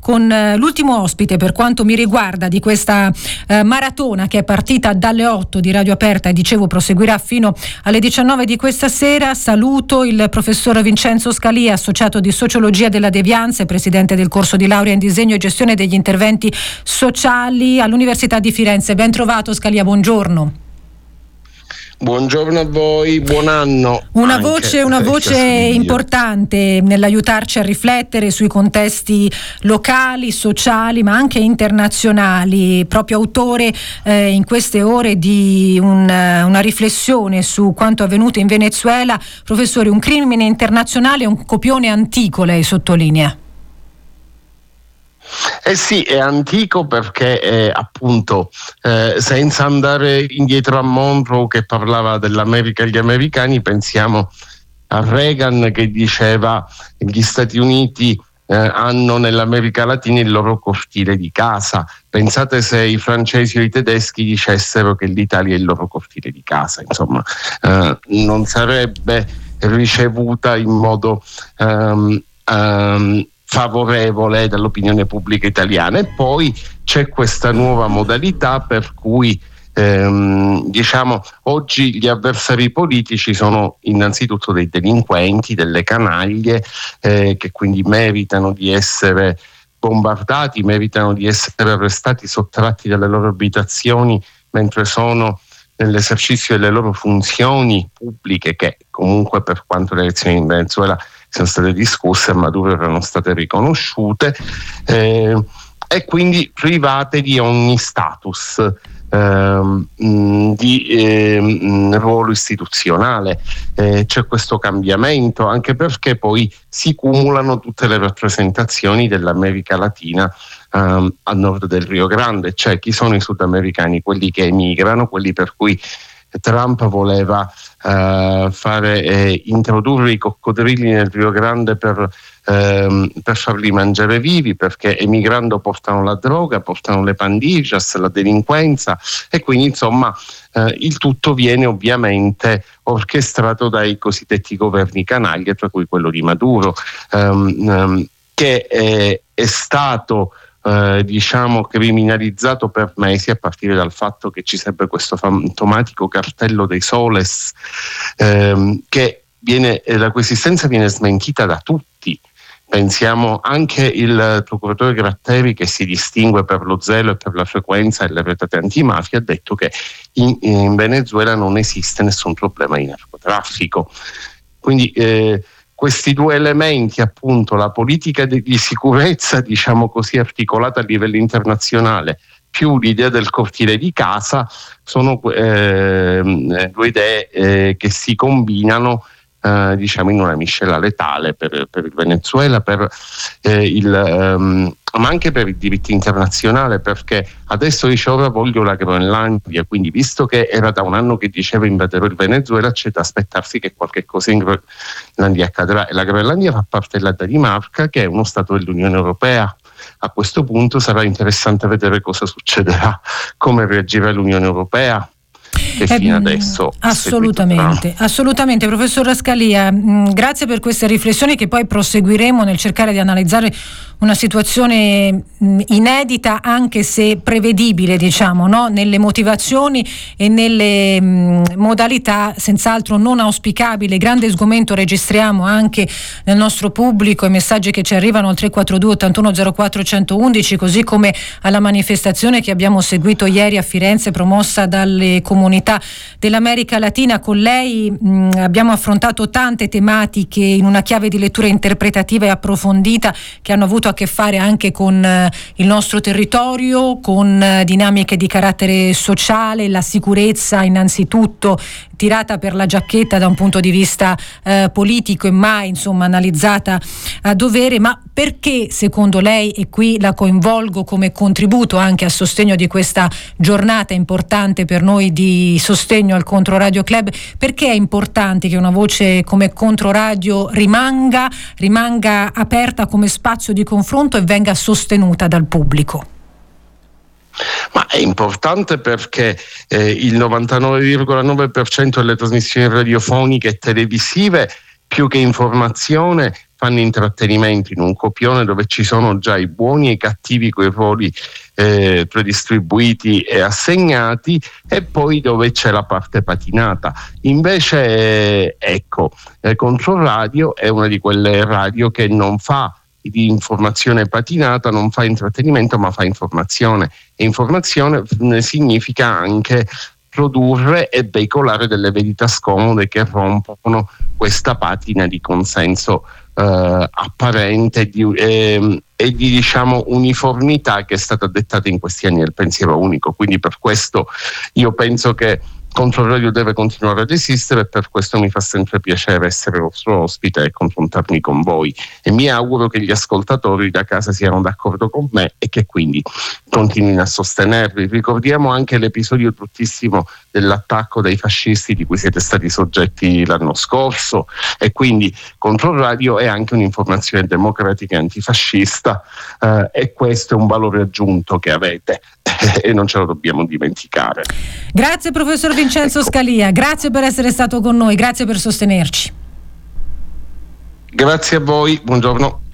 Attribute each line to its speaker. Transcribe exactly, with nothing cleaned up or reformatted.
Speaker 1: con eh, l'ultimo ospite per quanto mi riguarda di questa eh, maratona che è partita dalle otto di Radio Aperta e dicevo proseguirà fino alle diciannove di questa sera. Saluto il professor Vincenzo Scalia, associato di Sociologia della Devianza e presidente del corso di laurea in disegno e gestione degli interventi sociali all'Università di Firenze. Ben trovato Scalia, buongiorno.
Speaker 2: Buongiorno a voi, buon anno.
Speaker 1: Una voce, una voce importante nell'aiutarci a riflettere sui contesti locali, sociali, ma anche internazionali. Proprio autore eh, in queste ore di un, una riflessione su quanto avvenuto in Venezuela. Professore, un crimine internazionale, un copione antico, lei sottolinea.
Speaker 2: Eh sì, è antico perché eh, appunto eh, senza andare indietro a Monroe che parlava dell'America e gli americani, pensiamo a Reagan che diceva che gli Stati Uniti eh, hanno nell'America Latina il loro cortile di casa. Pensate se i francesi o i tedeschi dicessero che l'Italia è il loro cortile di casa, insomma eh, non sarebbe ricevuta in modo um, um, favorevole dall'opinione pubblica italiana. E poi c'è questa nuova modalità per cui ehm, diciamo oggi gli avversari politici sono innanzitutto dei delinquenti, delle canaglie eh, che quindi meritano di essere bombardati, meritano di essere arrestati, sottratti dalle loro abitazioni mentre sono nell'esercizio delle loro funzioni pubbliche, che comunque per quanto le elezioni in Venezuela sono state discusse, a Maduro erano state riconosciute, eh, e quindi private di ogni status eh, di eh, ruolo istituzionale. Eh, c'è questo cambiamento anche perché poi si cumulano tutte le rappresentazioni dell'America Latina Um, a nord del Rio Grande, cioè chi sono i sudamericani, quelli che emigrano, quelli per cui Trump voleva uh, fare eh, introdurre i coccodrilli nel Rio Grande per, ehm, per farli mangiare vivi, perché emigrando portano la droga, portano le pandillas, la delinquenza, e quindi insomma eh, il tutto viene ovviamente orchestrato dai cosiddetti governi canaglie, tra cui quello di Maduro, um, um, che è, è stato Eh, diciamo criminalizzato per mesi, a partire dal fatto che ci sarebbe questo fantomatico cartello dei soles ehm, che viene, eh, la cui esistenza viene smentita da tutti. Pensiamo anche il procuratore Gratteri, che si distingue per lo zelo e per la frequenza delle retate antimafia, ha detto che in, in Venezuela non esiste nessun problema di narcotraffico. Quindi eh, questi due elementi, appunto la politica di sicurezza, diciamo così, articolata a livello internazionale, più l'idea del cortile di casa, sono eh, due idee eh, che si combinano eh, diciamo in una miscela letale per, per il Venezuela, per eh, il um, ma anche per il diritto internazionale, perché adesso dice ora voglio la Groenlandia, quindi visto che era da un anno che diceva invaderò il Venezuela, c'è da aspettarsi che qualche cosa in Groenlandia accadrà, e la Groenlandia fa parte della Danimarca, che è uno stato dell'Unione Europea. A questo punto sarà interessante vedere cosa succederà, come reagirà l'Unione Europea, che fino eh, adesso
Speaker 1: assolutamente, assolutamente. Professor Scalia, mh, grazie per queste riflessioni che poi proseguiremo nel cercare di analizzare una situazione mh, inedita, anche se prevedibile, diciamo, no? Nelle motivazioni e nelle mh, modalità senz'altro non auspicabile. Grande sgomento registriamo anche nel nostro pubblico, i messaggi che ci arrivano al tre quattro due ottantuno zero quattro centoundici, così come alla manifestazione che abbiamo seguito ieri a Firenze, promossa dalle comunità dell'America Latina. Con lei mh, abbiamo affrontato tante tematiche in una chiave di lettura interpretativa e approfondita, che hanno avuto a che fare anche con eh, il nostro territorio, con eh, dinamiche di carattere sociale, la sicurezza innanzitutto tirata per la giacchetta da un punto di vista eh, politico e mai insomma analizzata a dovere. Ma perché secondo lei, e qui la coinvolgo come contributo anche a sostegno di questa giornata importante per noi di sostegno al Controradio Club, perché è importante che una voce come Controradio rimanga, rimanga aperta come spazio di confronto e venga sostenuta dal pubblico?
Speaker 2: Ma è importante perché eh, il novantanove virgola nove per cento delle trasmissioni radiofoniche e televisive più che informazione fanno intrattenimento in un copione dove ci sono già i buoni e i cattivi coi ruoli eh, predistribuiti e assegnati, e poi dove c'è la parte patinata. Invece eh, ecco, eh, Controradio è una di quelle radio che non fa di informazione patinata, non fa intrattenimento ma fa informazione, e informazione significa anche produrre e veicolare delle verità scomode che rompono questa patina di consenso eh, apparente di, eh, e di diciamo uniformità che è stata dettata in questi anni del pensiero unico. Quindi per questo io penso che Controradio deve continuare ad esistere, e per questo mi fa sempre piacere essere vostro ospite e confrontarmi con voi, e mi auguro che gli ascoltatori da casa siano d'accordo con me e che quindi continuino a sostenervi. Ricordiamo anche l'episodio bruttissimo dell'attacco dei fascisti di cui siete stati soggetti l'anno scorso, e quindi Controradio è anche un'informazione democratica e antifascista, eh, e questo è un valore aggiunto che avete e non ce lo dobbiamo dimenticare.
Speaker 1: Grazie professor Vincenzo ecco. Scalia, grazie per essere stato con noi, grazie per sostenerci.
Speaker 2: Grazie a voi, buongiorno.